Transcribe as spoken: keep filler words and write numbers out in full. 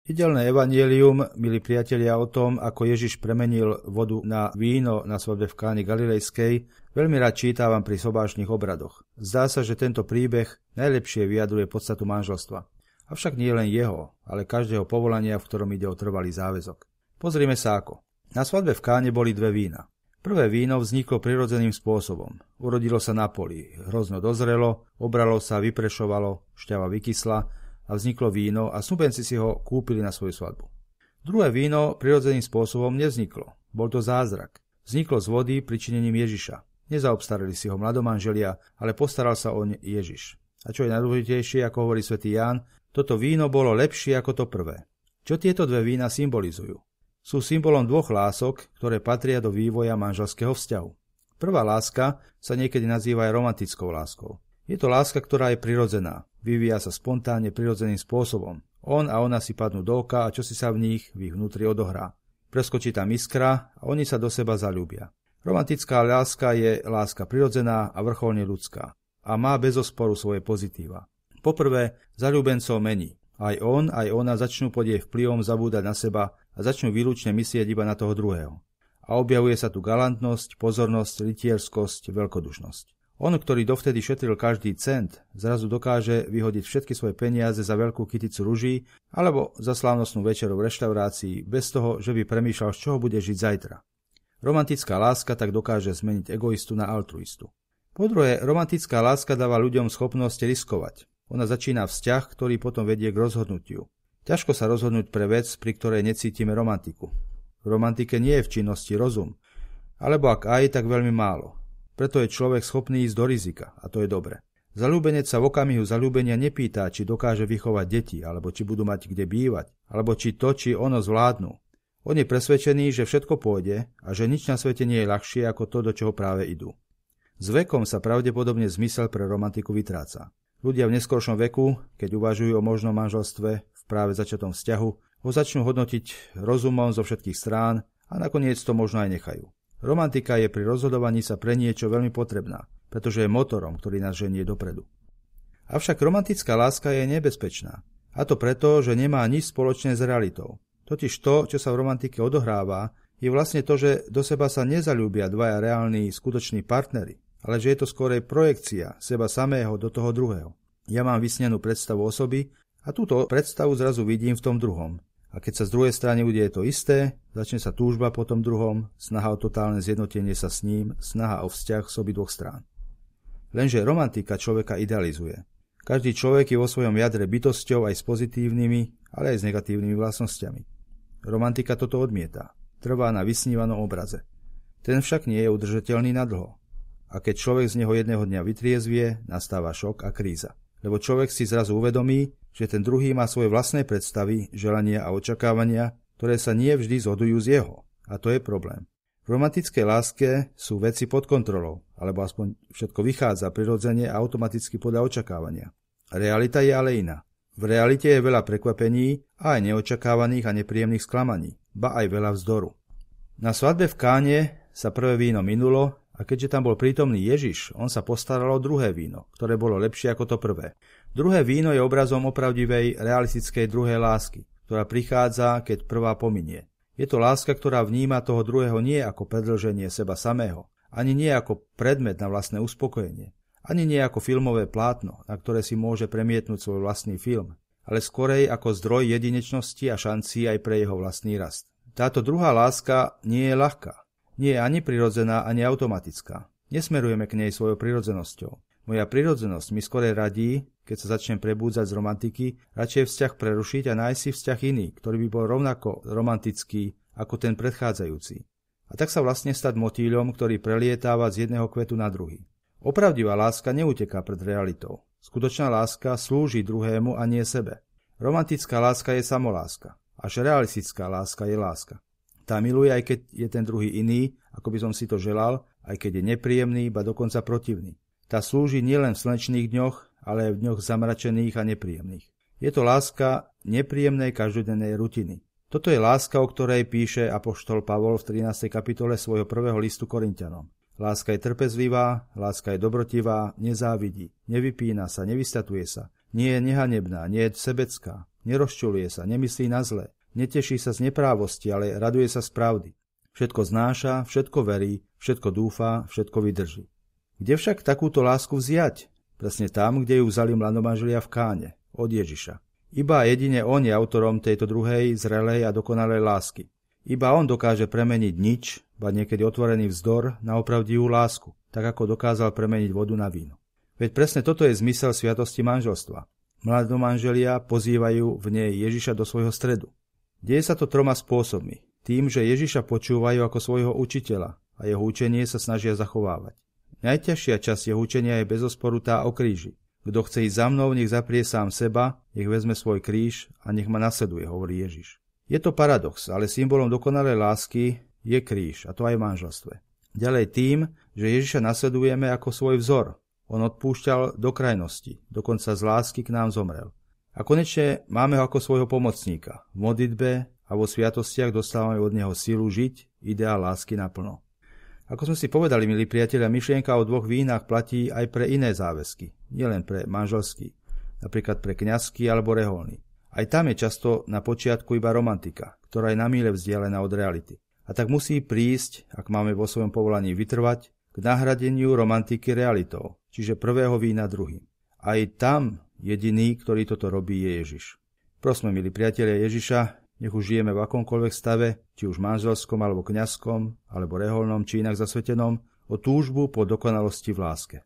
Ide len evanjelium, milí priatelia, o tom, ako Ježiš premenil vodu na víno na svadbe v Káne Galilejskej, veľmi rád čítavam pri sobášnych obradoch. Zdá sa, že tento príbeh najlepšie vyjadruje podstatu manželstva. Avšak nie len jeho, ale každého povolania, v ktorom ide o trvalý záväzok. Pozrime sa ako. Na svadbe v Káne boli dve vína. Prvé víno vzniklo prirodzeným spôsobom. Urodilo sa na poli, hrozno dozrelo, obralo sa, vyprešovalo, šťava vykysla, a vzniklo víno a snúbenci si ho kúpili na svoju svadbu. Druhé víno prirodzeným spôsobom nevzniklo. Bol to zázrak. Vzniklo z vody pričinením Ježiša. Nezaobstarali si ho mladomanželia, ale postaral sa oň Ježiš. A čo je najdôležitejšie, ako hovorí svätý Ján, toto víno bolo lepšie ako to prvé. Čo tieto dve vína symbolizujú? Sú symbolom dvoch lások, ktoré patria do vývoja manželského vzťahu. Prvá láska sa niekedy nazýva aj romantickou láskou. Je to láska, ktorá je prirodzená. Vyvíja sa spontánne prirodzeným spôsobom. On a ona si padnú do oka a čo si sa v nich v ich vnútri odohrá. Preskočí tam iskra a oni sa do seba zaľúbia. Romantická láska je láska prirodzená a vrcholne ľudská. A má bezosporu svoje pozitíva. Poprvé, zaľúbencov mení. Aj on, aj ona začnú pod jej vplyvom zabúdať na seba a začnú výlučne myslieť iba na toho druhého. A objavuje sa tu galantnosť, pozornosť, rytierskosť, veľkodušnosť. On, ktorý dovtedy šetril každý cent, zrazu dokáže vyhodiť všetky svoje peniaze za veľkú kyticu ruží alebo za slávnostnú večeru v reštaurácii bez toho, že by premýšľal, z čoho bude žiť zajtra. Romantická láska tak dokáže zmeniť egoistu na altruistu. Po druhé, romantická láska dáva ľuďom schopnosť riskovať. Ona začína vzťah, ktorý potom vedie k rozhodnutiu. Ťažko sa rozhodnúť pre vec, pri ktorej necítime romantiku. V romantike nie je v činnosti rozum, alebo ak aj, tak veľmi málo. Preto je človek schopný ísť do rizika, a to je dobre. Zaľúbenec sa v okamihu zaľúbenia nepýta, či dokáže vychovať deti, alebo či budú mať kde bývať, alebo či to, či ono zvládnu. On je presvedčený, že všetko pôjde a že nič na svete nie je ľahšie ako to, do čoho práve idú. S vekom sa pravdepodobne zmysel pre romantiku vytráca. Ľudia v neskoršom veku, keď uvažujú o možnom manželstve v práve začatom vzťahu, ho začnú hodnotiť rozumom zo všetkých strán a nakoniec to možno aj nechajú. Romantika je pri rozhodovaní sa pre niečo veľmi potrebná, pretože je motorom, ktorý nás ženie dopredu. Avšak romantická láska je nebezpečná. A to preto, že nemá nič spoločné s realitou. Totiž to, čo sa v romantike odohráva, je vlastne to, že do seba sa nezaľúbia dvaja reálni skutoční partneri, ale že je to skorej projekcia seba samého do toho druhého. Ja mám vysnenú predstavu osoby a túto predstavu zrazu vidím v tom druhom. A keď sa z druhej strany udeje to isté, začne sa túžba po tom druhom, snaha o totálne zjednotenie sa s ním, snaha o vzťah z obidvoch strán. Lenže romantika človeka idealizuje. Každý človek je vo svojom jadre bytosťou aj s pozitívnymi, ale aj s negatívnymi vlastnosťami. Romantika toto odmieta. Trvá na vysnívanom obraze. Ten však nie je udržateľný nadlho. A keď človek z neho jedného dňa vytriezvie, nastáva šok a kríza. Lebo človek si zrazu uvedomí, že ten druhý má svoje vlastné predstavy, želania a očakávania, ktoré sa nie vždy zhodujú z jeho. A to je problém. V romantickej láske sú veci pod kontrolou, alebo aspoň všetko vychádza prirodzene a automaticky podľa očakávania. Realita je ale iná. V realite je veľa prekvapení a aj neočakávaných a nepríjemných sklamaní, ba aj veľa vzdoru. Na svadbe v Káne sa prvé víno minulo a keďže tam bol prítomný Ježiš, on sa postaral o druhé víno, ktoré bolo lepšie ako to prvé. Druhé víno je obrazom opravdivej, realistickej druhej lásky, ktorá prichádza, keď prvá pominie. Je to láska, ktorá vníma toho druhého nie ako predĺženie seba samého, ani nie ako predmet na vlastné uspokojenie, ani nie ako filmové plátno, na ktoré si môže premietnúť svoj vlastný film, ale skorej ako zdroj jedinečnosti a šancí aj pre jeho vlastný rast. Táto druhá láska nie je ľahká. Nie je ani prirodzená, ani automatická. Nesmerujeme k nej svojou prirodzenosťou. Moja prirodzenosť mi skorej radí, keď sa začnem prebúdzať z romantiky, radšej vzťah prerušiť a nájsť si vzťah iný, ktorý by bol rovnako romantický ako ten predchádzajúci. A tak sa vlastne stať motýľom, ktorý prelietáva z jedného kvetu na druhý. Opravdivá láska neuteká pred realitou. Skutočná láska slúži druhému a nie sebe. Romantická láska je samoláska. Až realistická láska je láska. Tá miluje, aj keď je ten druhý iný, ako by som si to želal, aj keď je nepríjemný, ba dokonca protivný. Tá slúži nielen v slnečných dňoch, ale aj v dňoch zamračených a nepríjemných. Je to láska nepríjemnej každodennej rutiny. Toto je láska, o ktorej píše apoštol Pavol v trinástej kapitole svojho prvého listu Korinťanom. Láska je trpezlivá, láska je dobrotivá, nezávidí, nevypína sa, nevystatuje sa, nie je nehanebná, nie je sebecká, nerozčuluje sa, nemyslí na zlé, neteší sa z neprávosti, ale raduje sa z pravdy. Všetko znáša, všetko verí, všetko dúfa, všetko vydrží. Kde však takúto lásku vziať? Presne tam, kde ju vzali mladomanželia v Káne, od Ježiša. Iba jedine on je autorom tejto druhej, zrelej a dokonalej lásky. Iba on dokáže premeniť nič, ba niekedy otvorený vzdor, na opravdivú lásku, tak ako dokázal premeniť vodu na víno. Veď presne toto je zmysel sviatosti manželstva. Mladomanželia pozývajú v nej Ježiša do svojho stredu. Deje sa to troma spôsobmi. Tým, že Ježiša počúvajú ako svojho učiteľa a jeho učenie sa snažia zachovávať. Najťažšia časť jeho učenia je bezosporu tá o kríži. Kto chce ísť za mnou, nech zaprie sám seba, nech vezme svoj kríž a nech ma nasleduje, hovorí Ježiš. Je to paradox, ale symbolom dokonalej lásky je kríž, a to aj v manželstve. Ďalej tým, že Ježiša nasledujeme ako svoj vzor. On odpúšťal do krajnosti, dokonca z lásky k nám zomrel. A konečne máme ho ako svojho pomocníka. V modlitbe a vo sviatostiach dostávame od neho silu žiť ideál lásky naplno. Ako sme si povedali, milí priatelia, myšlienka o dvoch vínach platí aj pre iné záväzky, nielen pre manželský, napríklad pre kňazský alebo reholný. Aj tam je často na počiatku iba romantika, ktorá je na míle vzdialená od reality. A tak musí prísť, ak máme vo svojom povolaní vytrvať, k nahradeniu romantiky realitou, čiže prvého vína druhým. Aj tam jediný, ktorý toto robí, je Ježiš. Prosme, milí priatelia, Ježiša, nech už žijeme v akomkoľvek stave, či už manželskom, alebo kňazskom, alebo reholnom, či inak zasvetenom, o túžbu po dokonalosti v láske.